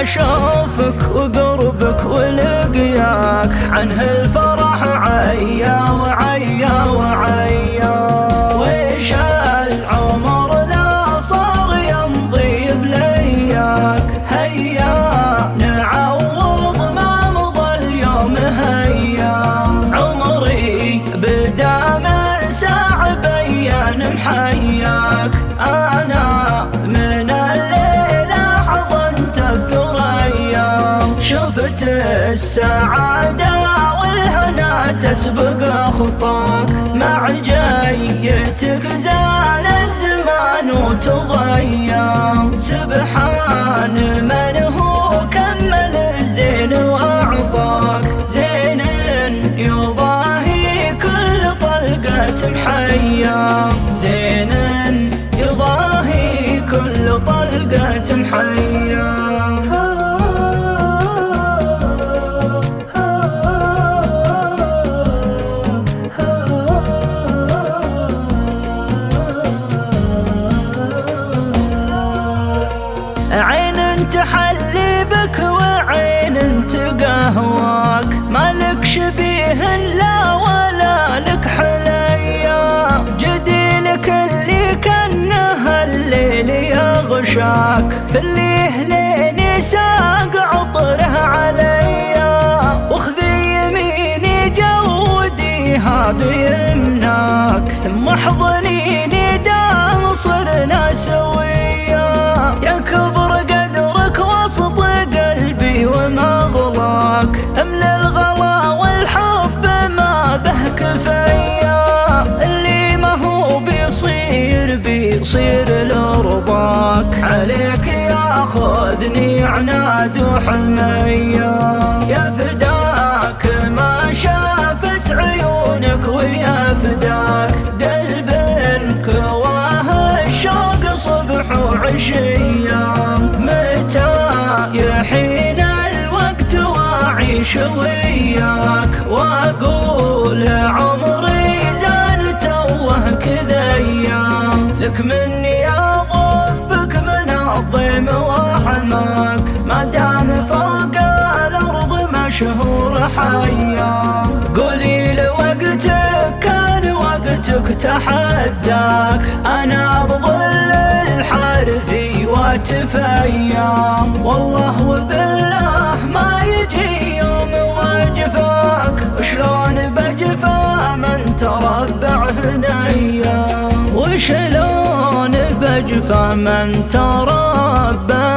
شوفك وقربك ولقياك عنه الفرح عيا وعيا وعيا. ويش العمر لا صار يمضي بلياك، هيا نعوض ما مضى اليوم هيا. عمري بدا من ساعة بيان محياك، أنا من الليلة حضنت الثريا. شفت السعادة والهنا تسبق خطاك، مع جيتك زال الزمان وتضيع. سبحان من هو كمل الزين وأعطاك، زين يضاهي كل طلقة محيا، زين يضاهي كل طلقة محيا. عين تحلي بك وعين تقهواك، مالك شبيه لا ولا لك حليا. جديلك اللي كانه الليل يغشاك، في الليل ساق عطره عليا. وخذي يميني جوديها بيمناك، ثم احضنيني دام صرنا سويا. يا كبر قدرك وسط قلبي ومغلاك، املا الغلا والحب ما به كفايا. اللي ما هو بيصير لرضاك، عليك ياخذني عناد وحمية. يا فداك ما شافت عيونك، ويا فداك قلب كواه الشوق صبح وعشية. متى يحين الوقت واعيش وياك، واقول عمري زال توه كذا ايام. لك مني اضفك من الضيم وحماك، ما دام فوق الارض مشهور حيا. قولي لوقتك كان وقتك تحداك، انا بظل الحارثي واتفيا. والله وبالله ما يجي يوم واجفاك، وشلون بجفا من تربع هنيا، وشلون بجفا من تربع